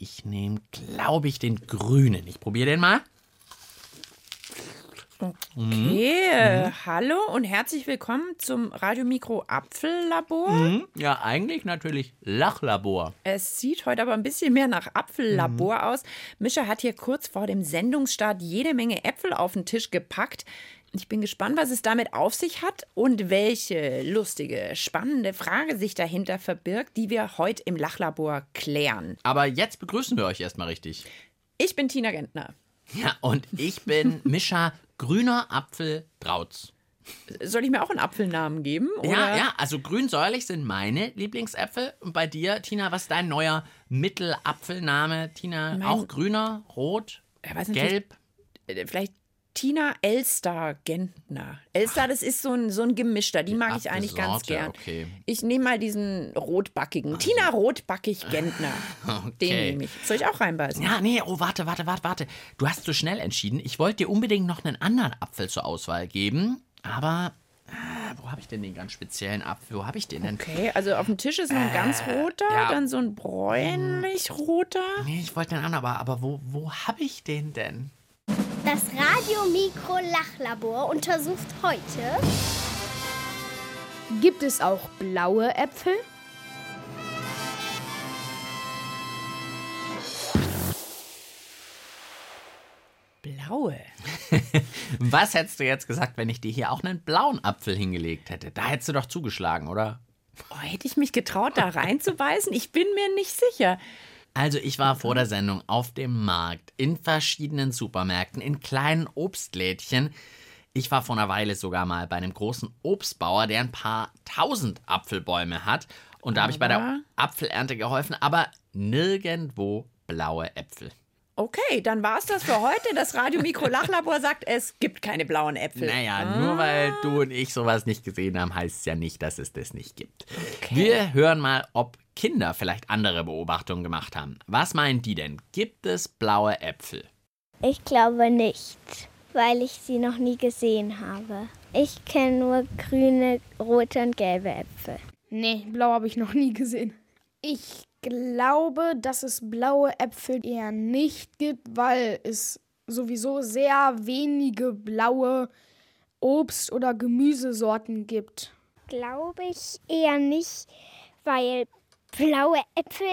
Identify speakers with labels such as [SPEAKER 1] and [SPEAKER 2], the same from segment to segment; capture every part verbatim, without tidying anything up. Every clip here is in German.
[SPEAKER 1] ich nehme, glaube ich, den grünen. Ich probiere den mal.
[SPEAKER 2] Okay, äh, hallo und herzlich willkommen zum Radiomikro Apfellabor.
[SPEAKER 1] Mhm. Ja, eigentlich natürlich Lachlabor.
[SPEAKER 2] Es sieht heute aber ein bisschen mehr nach Apfellabor mhm. aus. Mischa hat hier kurz vor dem Sendungsstart jede Menge Äpfel auf den Tisch gepackt. Ich bin gespannt, was es damit auf sich hat und welche lustige, spannende Frage sich dahinter verbirgt, die wir heute im Lachlabor klären.
[SPEAKER 1] Aber jetzt begrüßen wir euch erstmal richtig.
[SPEAKER 2] Ich bin Tina Gentner.
[SPEAKER 1] Ja, und ich bin Mischa Grüner Apfel Drautz.
[SPEAKER 2] Soll ich mir auch einen Apfelnamen geben? Oder?
[SPEAKER 1] Ja, ja, also grünsäulich sind meine Lieblingsäpfel. Und bei dir, Tina, was ist dein neuer Mittelapfelname? Tina, mein auch grüner, rot, ja, weiß gelb?
[SPEAKER 2] Nicht, vielleicht Tina Elster Gentner. Elster, das ist so ein, so ein gemischter, die mag ich eigentlich ganz gern.
[SPEAKER 1] Okay.
[SPEAKER 2] Ich nehme mal diesen rotbackigen. Also. Tina Rotbackig Gentner.
[SPEAKER 1] Okay.
[SPEAKER 2] Den nehme ich. Soll ich auch reinbeißen?
[SPEAKER 1] Ja, nee, oh, warte, warte, warte, warte. Du hast so schnell entschieden. Ich wollte dir unbedingt noch einen anderen Apfel zur Auswahl geben, aber äh, wo habe ich denn den ganz speziellen Apfel? Wo habe ich den denn?
[SPEAKER 2] Okay, also auf dem Tisch ist noch ein äh, ganz roter, ja. Dann so ein bräunlich roter.
[SPEAKER 1] Nee, ich wollte den anderen, aber, aber wo, wo habe ich den denn?
[SPEAKER 3] Das Radiomikro Lachlabor untersucht heute:
[SPEAKER 4] Gibt es auch blaue Äpfel?
[SPEAKER 2] Blaue?
[SPEAKER 1] Was hättest du jetzt gesagt, wenn ich dir hier auch einen blauen Apfel hingelegt hätte? Da hättest du doch zugeschlagen, oder?
[SPEAKER 2] Oh, hätte ich mich getraut, da reinzubeißen? Ich bin mir nicht sicher.
[SPEAKER 1] Also ich war vor der Sendung auf dem Markt, in verschiedenen Supermärkten, in kleinen Obstlädchen. Ich war vor einer Weile sogar mal bei einem großen Obstbauer, der ein paar tausend Apfelbäume hat. Und da habe ich bei der Apfelernte geholfen, aber nirgendwo blaue Äpfel.
[SPEAKER 2] Okay, dann war es das für heute. Das Radiomikro Lachlabor sagt, es gibt keine blauen Äpfel.
[SPEAKER 1] Naja,
[SPEAKER 2] ah.
[SPEAKER 1] nur weil du und ich sowas nicht gesehen haben, heißt es ja nicht, dass es das nicht gibt.
[SPEAKER 2] Okay.
[SPEAKER 1] Wir hören mal, ob Kinder vielleicht andere Beobachtungen gemacht haben. Was meinen die denn? Gibt es blaue Äpfel?
[SPEAKER 3] Ich glaube nicht, weil ich sie noch nie gesehen habe. Ich kenne nur grüne, rote und gelbe Äpfel.
[SPEAKER 4] Nee, blau habe ich noch nie gesehen. Ich glaube, dass es blaue Äpfel eher nicht gibt, weil es sowieso sehr wenige blaue Obst- oder Gemüsesorten gibt.
[SPEAKER 3] Glaube ich eher nicht, weil blaue Äpfel,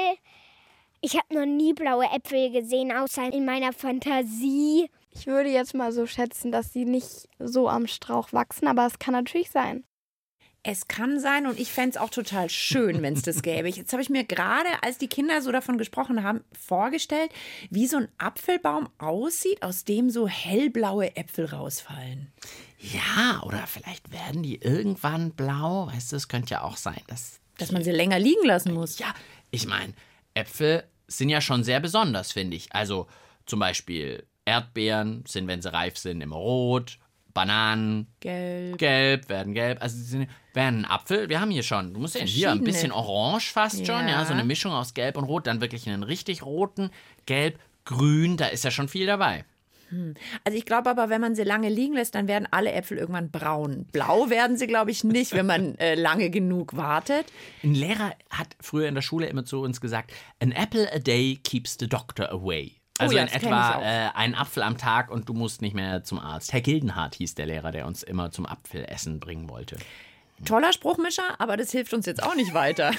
[SPEAKER 3] ich habe noch nie blaue Äpfel gesehen, außer in meiner Fantasie.
[SPEAKER 5] Ich würde jetzt mal so schätzen, dass sie nicht so am Strauch wachsen, aber es kann natürlich sein.
[SPEAKER 2] Es kann sein und ich fände es auch total schön, wenn es das gäbe. Jetzt habe ich mir gerade, als die Kinder so davon gesprochen haben, vorgestellt, wie so ein Apfelbaum aussieht, aus dem so hellblaue Äpfel rausfallen.
[SPEAKER 1] Ja, oder vielleicht werden die irgendwann blau. Weißt du, es könnte ja auch sein, dass...
[SPEAKER 2] Dass man sie länger liegen lassen muss.
[SPEAKER 1] Ja, ich meine, Äpfel sind ja schon sehr besonders, finde ich. Also zum Beispiel Erdbeeren sind, wenn sie reif sind, immer rot. Bananen,
[SPEAKER 2] gelb,
[SPEAKER 1] gelb werden gelb. Also sie sind, werden ein Apfel. Wir haben hier schon, du musst sehen, hier ein bisschen orange fast ja. schon, ja, so eine Mischung aus gelb und rot. Dann wirklich einen richtig roten, gelb, grün, da ist ja schon viel dabei.
[SPEAKER 2] Hm. Also ich glaube aber, wenn man sie lange liegen lässt, dann werden alle Äpfel irgendwann braun. Blau werden sie, glaube ich, nicht, wenn man äh, lange genug wartet.
[SPEAKER 1] Ein Lehrer hat früher in der Schule immer zu uns gesagt, an apple a day keeps the doctor away. Also oh ja, in etwa äh, ein Apfel am Tag und du musst nicht mehr zum Arzt. Herr Gildenhardt hieß der Lehrer, der uns immer zum Apfelessen bringen wollte.
[SPEAKER 2] Toller Spruchmischer, aber das hilft uns jetzt auch nicht weiter.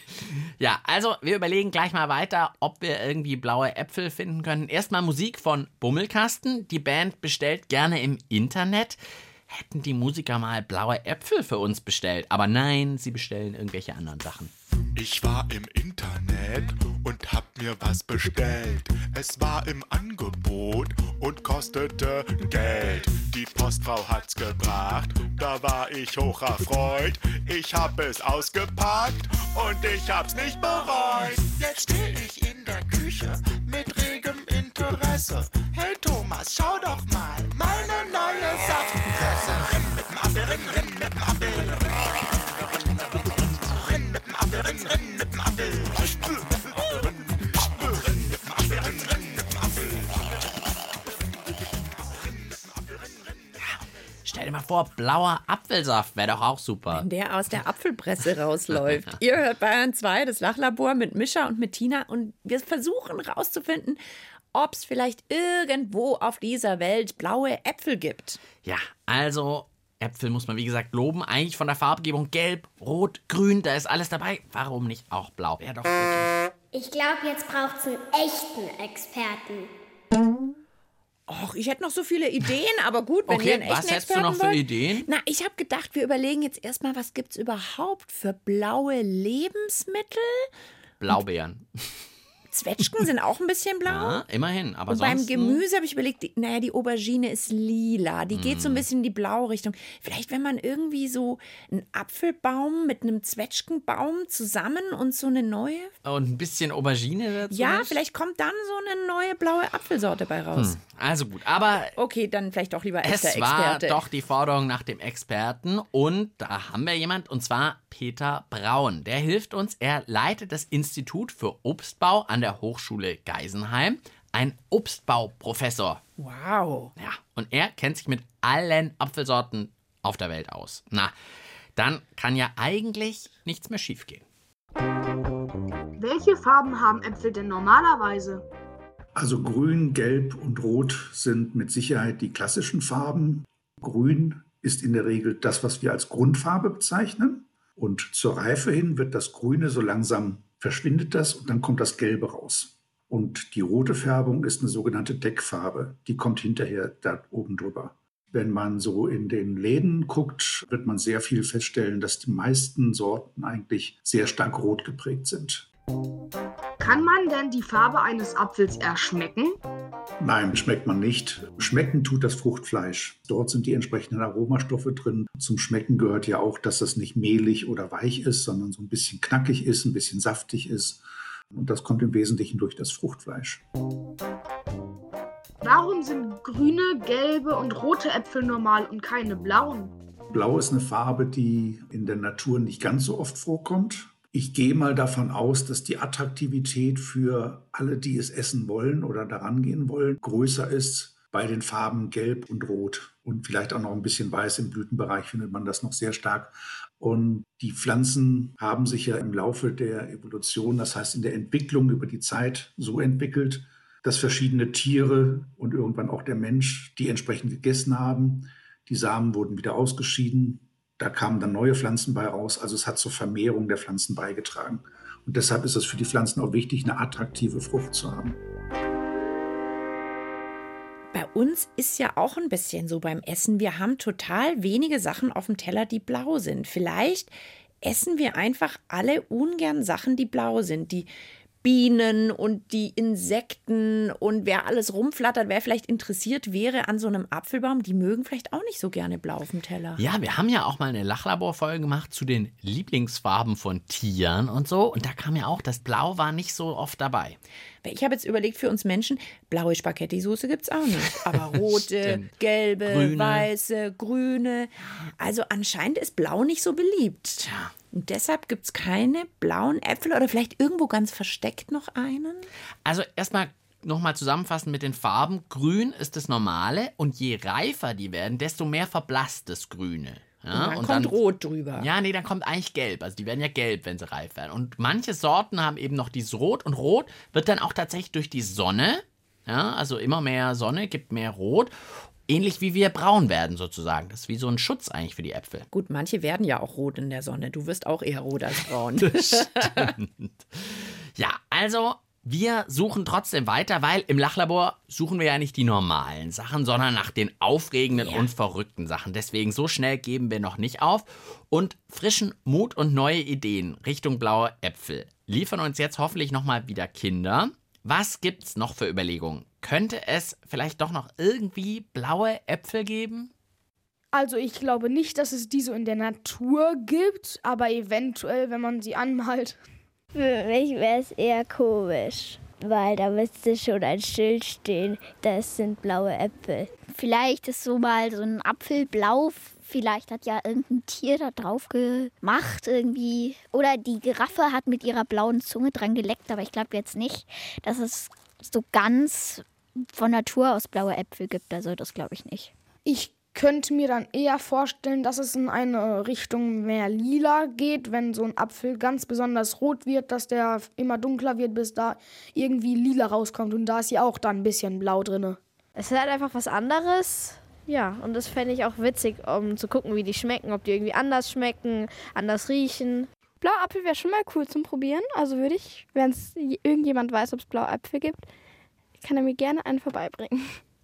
[SPEAKER 1] Ja, also wir überlegen gleich mal weiter, ob wir irgendwie blaue Äpfel finden können. Erstmal Musik von Bummelkasten. Die Band bestellt gerne im Internet. Hätten die Musiker mal blaue Äpfel für uns bestellt. Aber nein, sie bestellen irgendwelche anderen Sachen.
[SPEAKER 6] Ich war im Internet und hab mir was bestellt. Es war im Angebot und kostete Geld. Die Postfrau hat's gebracht, da war ich hoch erfreut. Ich hab es ausgepackt und ich hab's nicht bereut. Jetzt steh ich in der Küche mit regem Interesse. Hey Thomas, schau doch mal, meine neue Saftpresse. Rinn mit dem Apfel, rinn, rinn mit dem Apfel. Rinn mit dem Apfel, rinn, rinn mit dem Apfel.
[SPEAKER 1] Stell dir mal vor, blauer Apfelsaft wäre doch auch super.
[SPEAKER 2] Wenn der aus der Apfelpresse rausläuft. Ihr hört Bayern zwei, das Lachlabor mit Mischa und mit Tina. Und wir versuchen rauszufinden, ob es vielleicht irgendwo auf dieser Welt blaue Äpfel gibt.
[SPEAKER 1] Ja, also Äpfel muss man wie gesagt loben. Eigentlich von der Farbgebung gelb, rot, grün, da ist alles dabei. Warum nicht auch blau? Wäre doch wirklich...
[SPEAKER 3] Ich glaube, jetzt braucht es einen echten Experten.
[SPEAKER 2] Och, ich hätte noch so viele Ideen, aber gut, wenn
[SPEAKER 1] Okay,
[SPEAKER 2] ihr einen echten
[SPEAKER 1] was hättest du
[SPEAKER 2] Experten
[SPEAKER 1] noch für
[SPEAKER 2] wollt.
[SPEAKER 1] Ideen?
[SPEAKER 2] Na, ich habe gedacht, wir überlegen jetzt erstmal, was gibt es überhaupt für blaue Lebensmittel?
[SPEAKER 1] Blaubeeren.
[SPEAKER 2] Zwetschgen sind auch ein bisschen blau.
[SPEAKER 1] Ja, immerhin. Aber
[SPEAKER 2] Und
[SPEAKER 1] sonst...
[SPEAKER 2] beim Gemüse habe ich überlegt, die, naja, die Aubergine ist lila. Die geht so ein bisschen in die blaue Richtung. Vielleicht, wenn man irgendwie so einen Apfelbaum mit einem Zwetschgenbaum zusammen und so eine neue.
[SPEAKER 1] Und ein bisschen Aubergine dazu?
[SPEAKER 2] Ja,
[SPEAKER 1] nicht?
[SPEAKER 2] vielleicht kommt dann so eine neue blaue Apfelsorte bei raus.
[SPEAKER 1] Hm, also gut, aber
[SPEAKER 2] Okay, dann vielleicht doch lieber echter
[SPEAKER 1] es war
[SPEAKER 2] Experte.
[SPEAKER 1] doch die Forderung nach dem Experten. Und da haben wir jemand, und zwar Peter Braun. Der hilft uns. Er leitet das Institut für Obstbau an der Hochschule Geisenheim. Ein Obstbauprofessor.
[SPEAKER 2] Wow.
[SPEAKER 1] Ja, und er kennt sich mit allen Apfelsorten auf der Welt aus. Na, dann kann ja eigentlich nichts mehr schiefgehen.
[SPEAKER 7] Welche Farben haben Äpfel denn normalerweise?
[SPEAKER 8] Also grün, gelb und rot sind mit Sicherheit die klassischen Farben. Grün ist in der Regel das, was wir als Grundfarbe bezeichnen. Und zur Reife hin wird das Grüne so langsam verschwindet das und dann kommt das Gelbe raus. Und die rote Färbung ist eine sogenannte Deckfarbe. Die kommt hinterher da oben drüber. Wenn man so in den Läden guckt, wird man sehr viel feststellen, dass die meisten Sorten eigentlich sehr stark rot geprägt sind.
[SPEAKER 7] Kann man denn die Farbe eines Apfels erschmecken?
[SPEAKER 8] Nein, schmeckt man nicht. Schmecken tut das Fruchtfleisch. Dort sind die entsprechenden Aromastoffe drin. Zum Schmecken gehört ja auch, dass das nicht mehlig oder weich ist, sondern so ein bisschen knackig ist, ein bisschen saftig ist. Und das kommt im Wesentlichen durch das Fruchtfleisch.
[SPEAKER 7] Warum sind grüne, gelbe und rote Äpfel normal und keine blauen?
[SPEAKER 8] Blau ist eine Farbe, die in der Natur nicht ganz so oft vorkommt. Ich gehe mal davon aus, dass die Attraktivität für alle, die es essen wollen oder daran gehen wollen, größer ist bei den Farben Gelb und Rot. Und vielleicht auch noch ein bisschen Weiß im Blütenbereich findet man das noch sehr stark. Und die Pflanzen haben sich ja im Laufe der Evolution, das heißt in der Entwicklung über die Zeit, so entwickelt, dass verschiedene Tiere und irgendwann auch der Mensch die entsprechend gegessen haben. Die Samen wurden wieder ausgeschieden. Da kamen dann neue Pflanzen bei raus. Also es hat zur Vermehrung der Pflanzen beigetragen. Und deshalb ist es für die Pflanzen auch wichtig, eine attraktive Frucht zu haben.
[SPEAKER 2] Bei uns ist ja auch ein bisschen so beim Essen. Wir haben total wenige Sachen auf dem Teller, die blau sind. Vielleicht essen wir einfach alle ungern Sachen, die blau sind. Die Bienen und die Insekten und wer alles rumflattert, wer vielleicht interessiert wäre an so einem Apfelbaum, die mögen vielleicht auch nicht so gerne blau auf dem Teller.
[SPEAKER 1] Ja, wir haben ja auch mal eine Lachlabor-Folge gemacht zu den Lieblingsfarben von Tieren und so. Und da kam ja auch, das Blau war nicht so oft dabei.
[SPEAKER 2] Ich habe jetzt überlegt, für uns Menschen, blaue Spaghetti-Soße gibt es auch nicht. Aber rote,
[SPEAKER 1] Stimmt.
[SPEAKER 2] gelbe,
[SPEAKER 1] Grüne.
[SPEAKER 2] weiße, grüne. Also anscheinend ist blau nicht so beliebt.
[SPEAKER 1] Tja.
[SPEAKER 2] Und deshalb gibt es keine blauen Äpfel oder vielleicht irgendwo ganz versteckt noch einen?
[SPEAKER 1] Also erstmal nochmal zusammenfassen mit den Farben. Grün ist das Normale und je reifer die werden, desto mehr verblasst das Grüne. Ja,
[SPEAKER 2] und dann kommt Rot drüber.
[SPEAKER 1] Ja, nee, dann kommt eigentlich Gelb. Also die werden ja gelb, wenn sie reif werden. Und manche Sorten haben eben noch dieses Rot. Und Rot wird dann auch tatsächlich durch die Sonne, ja, also immer mehr Sonne gibt mehr Rot. Ähnlich wie wir braun werden sozusagen. Das ist wie so ein Schutz eigentlich für die Äpfel.
[SPEAKER 2] Gut, manche werden ja auch rot in der Sonne. Du wirst auch eher rot als braun.
[SPEAKER 1] Stimmt. Ja, also wir suchen trotzdem weiter, weil im Lachlabor suchen wir ja nicht die normalen Sachen, sondern nach den aufregenden
[SPEAKER 2] Ja.
[SPEAKER 1] und verrückten Sachen. Deswegen so schnell geben wir noch nicht auf. Und frischen Mut und neue Ideen Richtung blaue Äpfel liefern uns jetzt hoffentlich nochmal wieder Kinder. Was gibt's noch für Überlegungen? Könnte es vielleicht doch noch irgendwie blaue Äpfel geben?
[SPEAKER 4] Also ich glaube nicht, dass es die so in der Natur gibt, aber eventuell, wenn man sie anmalt.
[SPEAKER 3] Für mich wäre es eher komisch, weil da müsste schon ein Schild stehen, das sind blaue Äpfel.
[SPEAKER 9] Vielleicht ist so mal so ein Apfel blau. Vielleicht hat ja irgendein Tier da drauf gemacht irgendwie. Oder die Giraffe hat mit ihrer blauen Zunge dran geleckt. Aber ich glaube jetzt nicht, dass es so ganz von Natur aus blaue Äpfel gibt. Also das glaube ich nicht.
[SPEAKER 4] Ich könnte mir dann eher vorstellen, dass es in eine Richtung mehr lila geht, wenn so ein Apfel ganz besonders rot wird, dass der immer dunkler wird, bis da irgendwie lila rauskommt. Und da ist ja auch dann ein bisschen blau drin.
[SPEAKER 10] Es ist halt einfach was anderes. Ja, und das fände ich auch witzig, um zu gucken, wie die schmecken, ob die irgendwie anders schmecken, anders riechen.
[SPEAKER 5] Blauer Apfel wäre schon mal cool zum Probieren. Also würde ich, wenn es irgendjemand weiß, ob es blaue Äpfel gibt, kann er mir gerne einen vorbeibringen.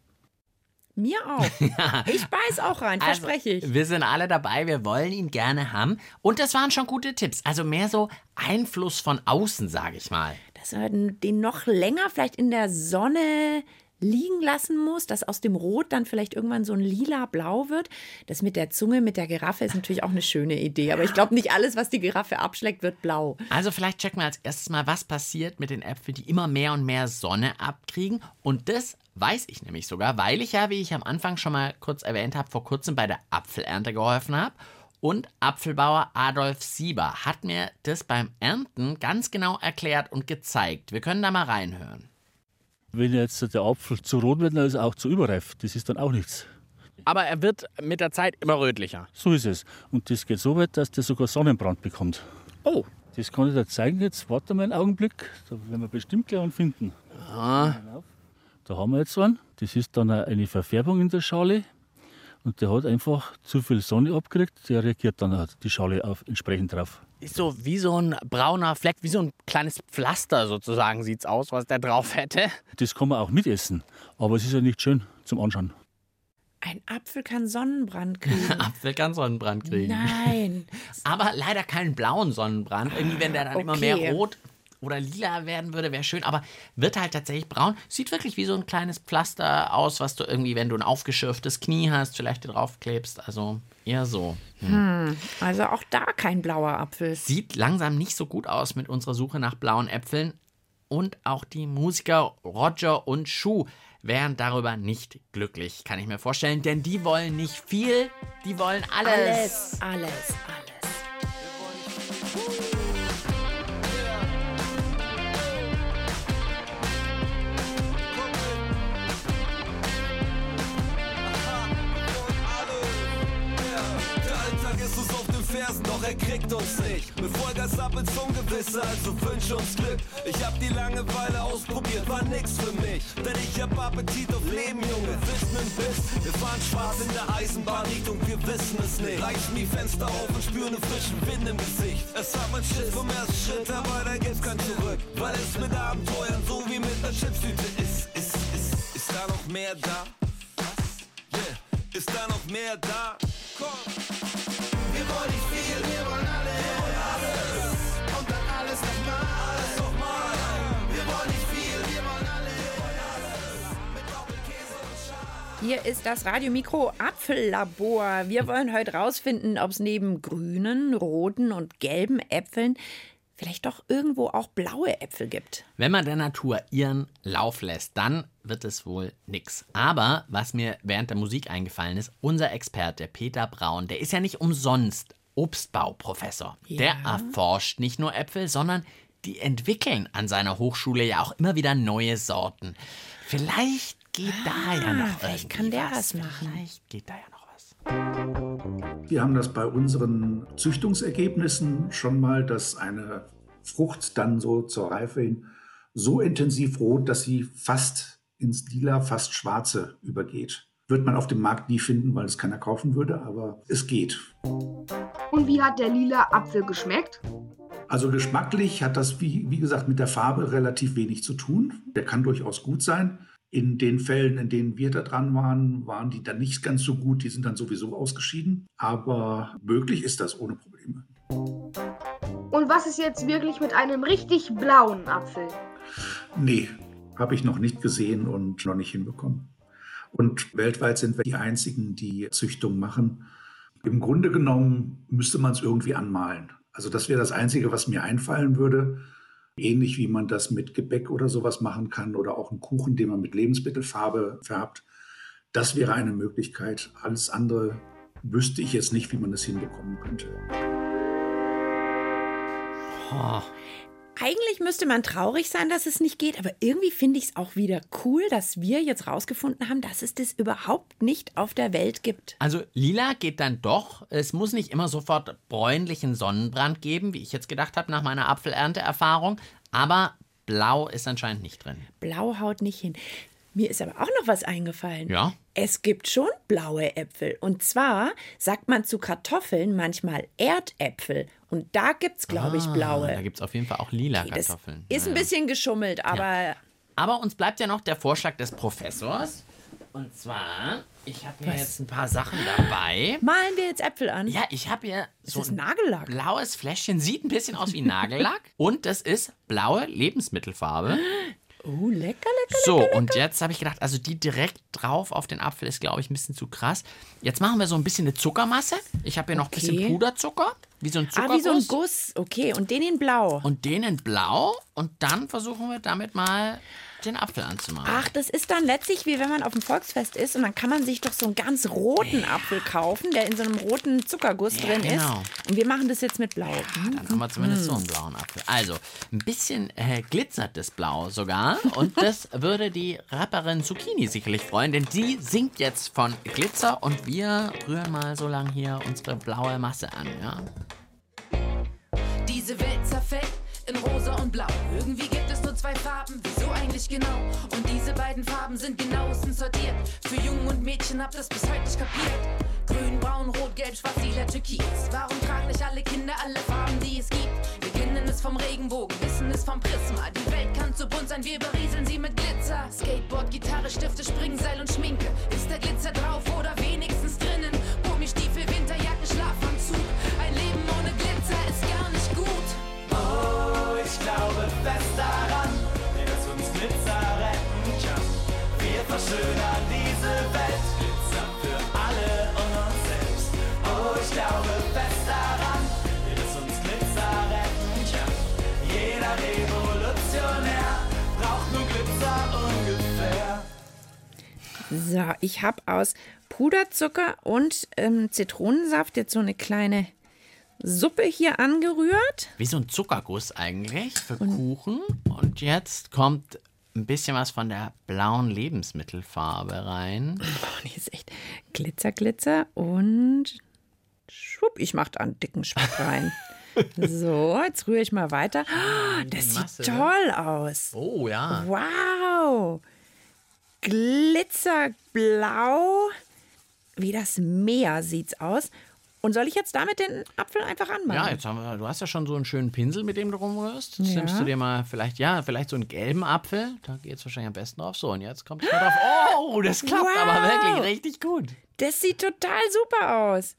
[SPEAKER 2] Mir auch.
[SPEAKER 1] Ja.
[SPEAKER 2] Ich beiß auch rein,
[SPEAKER 1] Also,
[SPEAKER 2] verspreche ich.
[SPEAKER 1] Wir sind alle dabei, wir wollen ihn gerne haben. Und das waren schon gute Tipps. Also mehr so Einfluss von außen, sage ich mal.
[SPEAKER 2] Dass man den noch länger vielleicht in der Sonne liegen lassen muss, dass aus dem Rot dann vielleicht irgendwann so ein lila-blau wird. Das mit der Zunge, mit der Giraffe ist natürlich auch eine schöne Idee. Aber ich glaube, nicht alles, was die Giraffe abschleckt, wird blau.
[SPEAKER 1] Also vielleicht checken wir als erstes mal, was passiert mit den Äpfeln, die immer mehr und mehr Sonne abkriegen. Und das weiß ich nämlich sogar, weil ich ja, wie ich am Anfang schon mal kurz erwähnt habe, vor kurzem bei der Apfelernte geholfen habe. Und Apfelbauer Adolf Sieber hat mir das beim Ernten ganz genau erklärt und gezeigt. Wir können da mal reinhören.
[SPEAKER 11] Wenn jetzt der Apfel zu rot wird, dann ist er auch zu überreif. Das ist dann auch nichts.
[SPEAKER 12] Aber er wird mit der Zeit immer rötlicher.
[SPEAKER 11] So ist es. Und das geht so weit, dass der sogar Sonnenbrand bekommt.
[SPEAKER 12] Oh.
[SPEAKER 11] Das kann ich dir zeigen. Jetzt warte mal einen Augenblick. Da werden wir bestimmt gleich einen finden.
[SPEAKER 12] Ja.
[SPEAKER 11] Da haben wir jetzt einen. Das ist dann eine Verfärbung in der Schale. Und der hat einfach zu viel Sonne abgekriegt. Der reagiert dann die Schale auf, entsprechend drauf.
[SPEAKER 12] Ist so wie so ein brauner Fleck, wie so ein kleines Pflaster sozusagen sieht es aus, was der drauf hätte.
[SPEAKER 11] Das kann man auch mitessen. Aber es ist ja nicht schön zum Anschauen.
[SPEAKER 2] Ein Apfel kann Sonnenbrand kriegen.
[SPEAKER 1] Apfel kann Sonnenbrand kriegen.
[SPEAKER 2] Nein.
[SPEAKER 1] Aber leider keinen blauen Sonnenbrand. Irgendwie, wenn der dann
[SPEAKER 2] Okay.
[SPEAKER 1] immer mehr rot oder lila werden würde, wäre schön. Aber wird halt tatsächlich braun. Sieht wirklich wie so ein kleines Pflaster aus, was du irgendwie, wenn du ein aufgeschürftes Knie hast, vielleicht dir draufklebst. Also eher so. Hm.
[SPEAKER 2] Hm, also auch da kein blauer Apfel.
[SPEAKER 1] Sieht langsam nicht so gut aus mit unserer Suche nach blauen Äpfeln. Und auch die Musiker Roger und Schuh wären darüber nicht glücklich, kann ich mir vorstellen. Denn die wollen nicht viel, die wollen alles.
[SPEAKER 2] Alles, alles, alles.
[SPEAKER 13] Doch er kriegt uns nicht. Mit Vollgas ab ins Ungewisse, also wünsch uns Glück. Ich hab die Langeweile ausprobiert, war nix für mich. Denn ich hab Appetit auf Leben, Junge. Wissen im Biss. Wir fahren schwarz in der Eisenbahnrichtung, wir wissen es nicht. Reißen die Fenster auf und spüren einen frischen Wind im Gesicht. Es hat man Schiss vom ersten Schritt, aber da gibt's kein Zurück. Weil es mit Abenteuern so wie mit einer Chipstüte ist. Ist, ist, ist da noch mehr da? Yeah. Ist da noch mehr da? Komm! Wir wollen nicht viel, wir wollen alles. Wir wollen alles. Und dann alles nochmal. Alles nochmal. Wir wollen nicht viel, wir wollen alles. Wir wollen alles. Mit Doppelkäse und Schaf.
[SPEAKER 2] Hier ist das Radiomikro Apfellabor. Wir wollen heute rausfinden, ob es neben grünen, roten und gelben Äpfeln vielleicht doch irgendwo auch blaue Äpfel gibt.
[SPEAKER 1] Wenn man der Natur ihren Lauf lässt, dann wird es wohl nix. Aber was mir während der Musik eingefallen ist, unser Experte Peter Braun, der ist ja nicht umsonst Obstbauprofessor.
[SPEAKER 2] Ja.
[SPEAKER 1] Der erforscht nicht nur Äpfel, sondern die entwickeln an seiner Hochschule ja auch immer wieder neue Sorten. Vielleicht geht
[SPEAKER 2] Ah,
[SPEAKER 1] da ja noch
[SPEAKER 2] vielleicht
[SPEAKER 1] irgendwie
[SPEAKER 2] kann der
[SPEAKER 1] was.
[SPEAKER 2] was machen.
[SPEAKER 1] Vielleicht geht da ja noch was.
[SPEAKER 8] Wir haben das bei unseren Züchtungsergebnissen schon mal, dass eine Frucht dann so zur Reife hin so intensiv rot, dass sie fast ins Lila, fast Schwarze übergeht. Wird man auf dem Markt nie finden, weil es keiner kaufen würde, aber es geht.
[SPEAKER 7] Und wie hat der lila Apfel geschmeckt?
[SPEAKER 8] Also geschmacklich hat das, wie, wie gesagt, mit der Farbe relativ wenig zu tun. Der kann durchaus gut sein. In den Fällen, in denen wir da dran waren, waren die dann nicht ganz so gut. Die sind dann sowieso ausgeschieden. Aber möglich ist das ohne Probleme.
[SPEAKER 7] Und was ist jetzt wirklich mit einem richtig blauen Apfel?
[SPEAKER 8] Nee, habe ich noch nicht gesehen und noch nicht hinbekommen. Und weltweit sind wir die Einzigen, die Züchtung machen. Im Grunde genommen müsste man es irgendwie anmalen. Also das wäre das Einzige, was mir einfallen würde. Ähnlich wie man das mit Gebäck oder sowas machen kann oder auch einen Kuchen, den man mit Lebensmittelfarbe färbt. Das wäre eine Möglichkeit. Alles andere wüsste ich jetzt nicht, wie man das hinbekommen könnte.
[SPEAKER 1] Oh.
[SPEAKER 2] Eigentlich müsste man traurig sein, dass es nicht geht, aber irgendwie finde ich es auch wieder cool, dass wir jetzt rausgefunden haben, dass es das überhaupt nicht auf der Welt gibt.
[SPEAKER 1] Also lila geht dann doch. Es muss nicht immer sofort bräunlichen Sonnenbrand geben, wie ich jetzt gedacht habe nach meiner Apfelernteerfahrung. Aber blau ist anscheinend nicht drin.
[SPEAKER 2] Blau haut nicht hin. Mir ist aber auch noch was eingefallen.
[SPEAKER 1] Ja?
[SPEAKER 2] Es gibt schon blaue Äpfel. Und zwar sagt man zu Kartoffeln manchmal Erdäpfel. Und da gibt es, glaube ich, blaue.
[SPEAKER 1] Da gibt es auf jeden Fall auch lila
[SPEAKER 2] Okay, das
[SPEAKER 1] Kartoffeln.
[SPEAKER 2] ist ein bisschen geschummelt, aber
[SPEAKER 1] Ja. Aber uns bleibt ja noch der Vorschlag des Professors. Und zwar, ich habe hier
[SPEAKER 2] Was?
[SPEAKER 1] jetzt ein paar Sachen dabei.
[SPEAKER 2] malen wir jetzt Äpfel an.
[SPEAKER 1] Ja, ich habe hier so
[SPEAKER 2] das
[SPEAKER 1] ein
[SPEAKER 2] Nagellack?
[SPEAKER 1] blaues Fläschchen. Sieht ein bisschen aus wie Nagellack. Und das ist blaue Lebensmittelfarbe.
[SPEAKER 2] Oh, lecker, lecker,
[SPEAKER 1] So,
[SPEAKER 2] lecker,
[SPEAKER 1] und jetzt habe ich gedacht, also die direkt drauf auf den Apfel ist, glaube ich, ein bisschen zu krass. Jetzt machen wir so ein bisschen eine Zuckermasse. Ich habe hier noch ein
[SPEAKER 2] Okay.
[SPEAKER 1] bisschen Puderzucker, wie so ein
[SPEAKER 2] Ah,
[SPEAKER 1] Zuckerguss.
[SPEAKER 2] wie so ein Guss. Okay, und den in blau.
[SPEAKER 1] Und den in blau. Und dann versuchen wir damit mal den Apfel anzumalen.
[SPEAKER 2] Ach, das ist dann letztlich wie wenn man auf dem Volksfest ist und dann kann man sich doch so einen ganz roten Apfel kaufen, der in so einem roten Zuckerguss
[SPEAKER 1] Ja,
[SPEAKER 2] drin
[SPEAKER 1] genau.
[SPEAKER 2] ist. Und wir machen das jetzt mit blau.
[SPEAKER 1] Dann haben wir zumindest so einen blauen Apfel. Also, ein bisschen äh, glitzert das Blau sogar. Und das würde die Rapperin Zucchini sicherlich freuen, denn die singt jetzt von Glitzer und wir rühren mal so lang hier unsere blaue Masse an. Ja?
[SPEAKER 14] Diese Welt zerfällt in rosa und blau. Irgendwie gibt es nur zwei Farben, wieso eigentlich genau? Und diese beiden Farben sind genauestens sortiert. Für Jungen und Mädchen habt das bis heute nicht kapiert. Grün, braun, rot, gelb, schwarz, lila, türkis. Warum tragen nicht alle Kinder alle Farben, die es gibt? Wir kennen es vom Regenbogen, wissen es vom Prisma. Die Welt kann zu bunt sein, wir berieseln sie mit Glitzer. Skateboard, Gitarre, Stifte, Springseil und Schminke. Ist der Glitzer drauf oder wenigstens drinnen? Gummistiefel, Winterjacke, Schlafanzug. Ein Leben ohne Glitzer ist gar nicht gut.
[SPEAKER 13] Oh, ich glaube fest daran, dass uns Glitzer retten kann. Wir verschönern diese Welt, Glitzer für alle und uns selbst. Oh, ich glaube fest daran, dass uns Glitzer retten kann. Jeder Revolutionär braucht nur Glitzer ungefähr.
[SPEAKER 2] So, ich habe aus Puderzucker und ähm, Zitronensaft jetzt so eine kleine Suppe hier angerührt.
[SPEAKER 1] Wie so ein Zuckerguss eigentlich für Kuchen. Und jetzt kommt ein bisschen was von der blauen Lebensmittelfarbe rein.
[SPEAKER 2] Oh, die ist echt Glitzer, Glitzer und schwupp, ich mache da einen dicken Schwapp rein. So, jetzt rühre ich mal weiter. Oh, das
[SPEAKER 1] Masse,
[SPEAKER 2] sieht toll aus.
[SPEAKER 1] Oh ja.
[SPEAKER 2] Wow. Glitzerblau. Wie das Meer sieht's aus. Und soll ich jetzt damit den Apfel einfach anmalen?
[SPEAKER 1] Ja, jetzt haben wir, du hast ja schon so einen schönen Pinsel, mit dem du rumrührst. Jetzt
[SPEAKER 2] Ja.
[SPEAKER 1] nimmst du dir mal vielleicht, ja, vielleicht so einen gelben Apfel. Da geht es wahrscheinlich am besten drauf. So, und jetzt kommt es mal drauf. Oh, das klappt
[SPEAKER 2] Wow.
[SPEAKER 1] aber wirklich richtig gut.
[SPEAKER 2] Das sieht total super aus.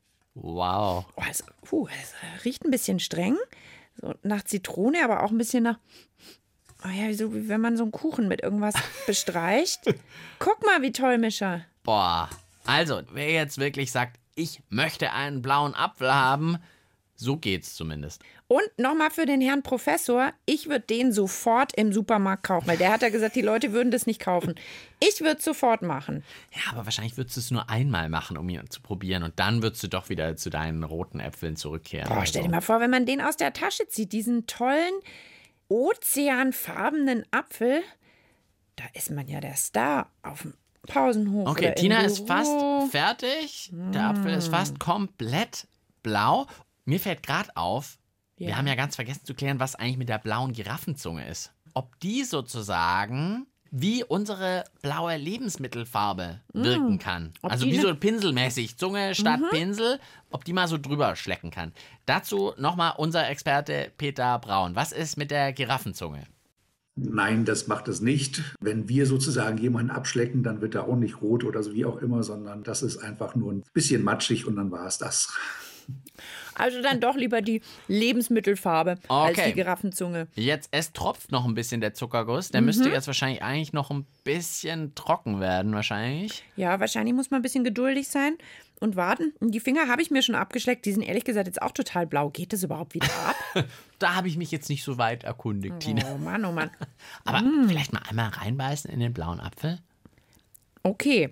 [SPEAKER 1] Wow.
[SPEAKER 2] Oh, es, puh, es riecht ein bisschen streng. So nach Zitrone, aber auch ein bisschen nach. Oh ja, so wie wenn man so einen Kuchen mit irgendwas bestreicht. Guck mal, wie toll, Mischa.
[SPEAKER 1] Boah. Also, wer jetzt wirklich sagt, ich möchte einen blauen Apfel haben, so geht's zumindest.
[SPEAKER 2] Und nochmal für den Herrn Professor, ich würde den sofort im Supermarkt kaufen, weil der hat ja gesagt, die Leute würden das nicht kaufen. Ich würde es sofort machen.
[SPEAKER 1] Ja, aber wahrscheinlich würdest du es nur einmal machen, um ihn zu probieren. Und dann würdest du doch wieder zu deinen roten Äpfeln zurückkehren.
[SPEAKER 2] Boah, stell dir mal vor, wenn man den aus der Tasche zieht, diesen tollen, ozeanfarbenen Apfel, da ist man ja der Star auf dem Pausenhof.
[SPEAKER 1] Okay,
[SPEAKER 2] oder im
[SPEAKER 1] Tina ist
[SPEAKER 2] Büro.
[SPEAKER 1] fast fertig. Der Apfel ist fast komplett blau. Mir fällt gerade auf,
[SPEAKER 2] Ja.
[SPEAKER 1] wir haben ja ganz vergessen zu klären, was eigentlich mit der blauen Giraffenzunge ist. Ob die sozusagen wie unsere blaue Lebensmittelfarbe wirken kann.
[SPEAKER 2] Ob
[SPEAKER 1] Also
[SPEAKER 2] die
[SPEAKER 1] wie
[SPEAKER 2] ne-
[SPEAKER 1] so pinselmäßig, Zunge statt
[SPEAKER 2] Mhm.
[SPEAKER 1] Pinsel, ob die mal so drüber schlecken kann. Dazu nochmal unser Experte Peter Braun. Was ist mit der Giraffenzunge?
[SPEAKER 8] Nein, das macht es nicht. Wenn wir sozusagen jemanden abschlecken, dann wird er auch nicht rot oder so wie auch immer, sondern das ist einfach nur ein bisschen matschig und dann war es das.
[SPEAKER 2] Also dann doch lieber die Lebensmittelfarbe als
[SPEAKER 1] Okay.
[SPEAKER 2] die Giraffenzunge.
[SPEAKER 1] Jetzt, es tropft noch ein bisschen der Zuckerguss. Der
[SPEAKER 2] Mhm.
[SPEAKER 1] müsste jetzt wahrscheinlich eigentlich noch ein bisschen trocken werden, wahrscheinlich.
[SPEAKER 2] Ja, wahrscheinlich muss man ein bisschen geduldig sein und warten. Und die Finger habe ich mir schon abgeschleckt. Die sind ehrlich gesagt jetzt auch total blau. Geht das überhaupt wieder ab?
[SPEAKER 1] Da habe ich mich jetzt nicht so weit erkundigt, Tina.
[SPEAKER 2] Oh Mann, oh Mann.
[SPEAKER 1] Aber
[SPEAKER 2] Mm.
[SPEAKER 1] vielleicht mal einmal reinbeißen in den blauen Apfel.
[SPEAKER 2] Okay.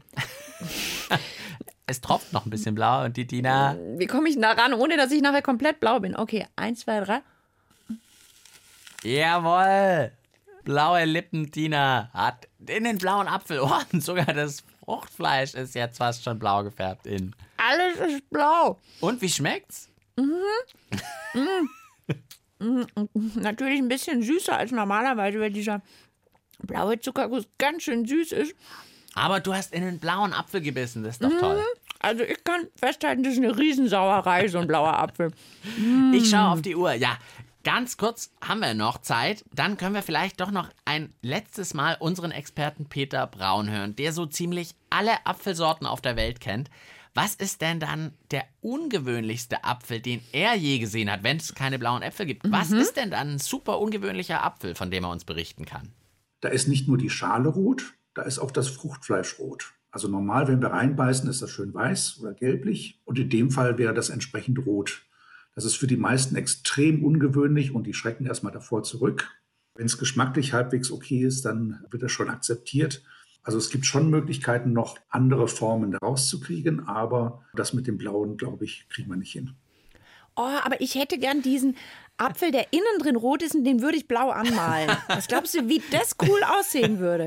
[SPEAKER 1] Es tropft noch ein bisschen blau und die Tina...
[SPEAKER 2] Wie komme ich da ran, ohne dass ich nachher komplett blau bin? Okay, eins, zwei, drei.
[SPEAKER 1] Jawohl. Blaue Lippen, Tina hat in den blauen Apfel. Oh, und sogar das Fruchtfleisch ist jetzt fast schon blau gefärbt innen.
[SPEAKER 2] Alles ist blau.
[SPEAKER 1] Und wie schmeckt's?
[SPEAKER 2] Mhm. mhm. Natürlich ein bisschen süßer als normalerweise, weil dieser blaue Zuckerguss ganz schön süß ist.
[SPEAKER 1] Aber du hast in den blauen Apfel gebissen, das ist doch toll.
[SPEAKER 2] Also ich kann festhalten, das ist eine Riesensauerei, so ein blauer Apfel.
[SPEAKER 1] Ich schaue auf die Uhr. Ja, ganz kurz haben wir noch Zeit. Dann können wir vielleicht doch noch ein letztes Mal unseren Experten Peter Braun hören, der so ziemlich alle Apfelsorten auf der Welt kennt. Was ist denn dann der ungewöhnlichste Apfel, den er je gesehen hat, wenn es keine blauen Äpfel gibt? Was
[SPEAKER 2] Mhm.
[SPEAKER 1] ist denn dann ein super ungewöhnlicher Apfel, von dem er uns berichten kann?
[SPEAKER 8] Da ist nicht nur die Schale rot, da ist auch das Fruchtfleisch rot. Also normal, wenn wir reinbeißen, ist das schön weiß oder gelblich. Und in dem Fall wäre das entsprechend rot. Das ist für die meisten extrem ungewöhnlich und die schrecken erstmal davor zurück. Wenn es geschmacklich halbwegs okay ist, dann wird das schon akzeptiert. Also es gibt schon Möglichkeiten, noch andere Formen rauszukriegen, aber das mit dem Blauen, glaube ich, kriegen wir nicht hin.
[SPEAKER 2] Oh, aber ich hätte gern diesen Apfel, der innen drin rot ist und den würde ich blau anmalen. Was glaubst du, wie das cool aussehen würde?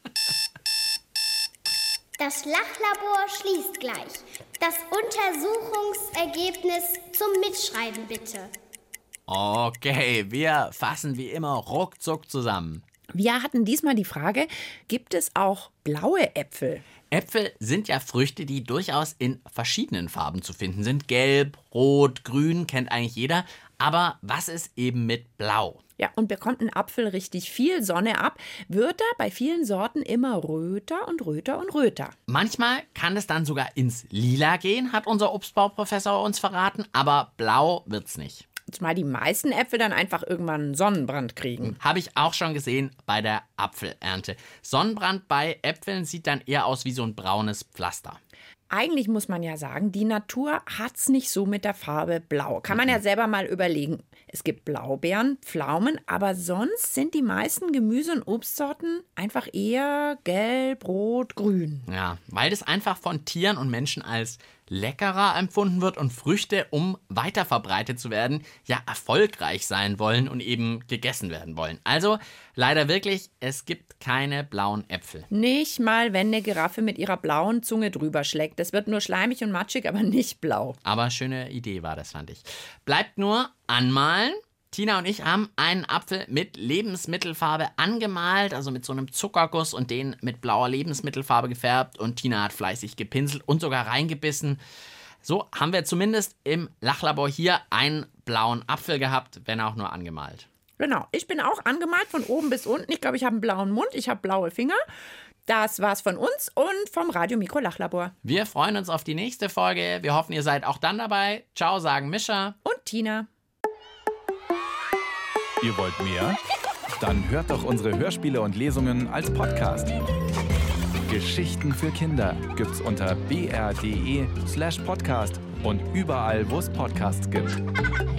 [SPEAKER 3] Das Lachlabor schließt gleich. Das Untersuchungsergebnis zum Mitschreiben bitte.
[SPEAKER 1] Okay, wir fassen wie immer ruckzuck zusammen.
[SPEAKER 2] Wir hatten diesmal die Frage, gibt es auch blaue Äpfel?
[SPEAKER 1] Äpfel sind ja Früchte, die durchaus in verschiedenen Farben zu finden sind. Gelb, rot, grün kennt eigentlich jeder. Aber was ist eben mit blau?
[SPEAKER 2] Ja, und bekommt ein Apfel richtig viel Sonne ab, wird er bei vielen Sorten immer röter und röter und röter.
[SPEAKER 1] Manchmal kann es dann sogar ins Lila gehen, hat unser Obstbauprofessor uns verraten. Aber blau wird's nicht.
[SPEAKER 2] Zumal die meisten Äpfel dann einfach irgendwann einen Sonnenbrand kriegen.
[SPEAKER 1] Habe ich auch schon gesehen bei der Apfelernte. Sonnenbrand bei Äpfeln sieht dann eher aus wie so ein braunes Pflaster.
[SPEAKER 2] Eigentlich muss man ja sagen, die Natur hat's nicht so mit der Farbe blau. Kann man ja selber mal überlegen. Es gibt Blaubeeren, Pflaumen, aber sonst sind die meisten Gemüse- und Obstsorten einfach eher gelb, rot, grün.
[SPEAKER 1] Ja, weil das einfach von Tieren und Menschen als leckerer empfunden wird und Früchte, um weiterverbreitet zu werden, ja erfolgreich sein wollen und eben gegessen werden wollen. Also leider wirklich, es gibt keine blauen Äpfel.
[SPEAKER 2] Nicht mal, wenn eine Giraffe mit ihrer blauen Zunge drüber schlägt. Das wird nur schleimig und matschig, aber nicht blau.
[SPEAKER 1] Aber schöne Idee war das, fand ich. Bleibt nur anmalen. Tina und ich haben einen Apfel mit Lebensmittelfarbe angemalt, also mit so einem Zuckerguss und den mit blauer Lebensmittelfarbe gefärbt. Und Tina hat fleißig gepinselt und sogar reingebissen. So haben wir zumindest im Lachlabor hier einen blauen Apfel gehabt, wenn auch nur angemalt.
[SPEAKER 2] Genau, ich bin auch angemalt von oben bis unten. Ich glaube, ich habe einen blauen Mund, ich habe blaue Finger. Das war's von uns und vom Radio Mikro Lachlabor.
[SPEAKER 1] Wir freuen uns auf die nächste Folge. Wir hoffen, ihr seid auch dann dabei. Ciao, sagen Mischa
[SPEAKER 2] und Tina.
[SPEAKER 15] Ihr wollt mehr? Dann hört doch unsere Hörspiele und Lesungen als Podcast. Geschichten für Kinder gibt's unter b r punkt d e slash podcast und überall, wo es Podcasts gibt.